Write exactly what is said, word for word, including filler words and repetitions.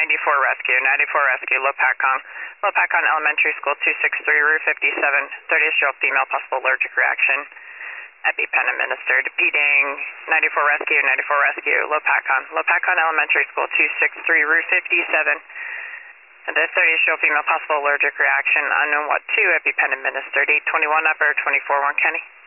ninety-four Rescue, ninety-four Rescue, Lopakon. Lopakon Elementary School, two six three, Route fifty-seven, thirty-year-old female, possible allergic reaction. EpiPen administered. Repeating, ninety-four Rescue, ninety-four Rescue, Lopakon. Lopakon Elementary School, two six three, Route fifty-seven. The thirty-year-old female, possible allergic reaction. Unknown what to, EpiPen administered. eight twenty-one upper, twenty-four one Kenny.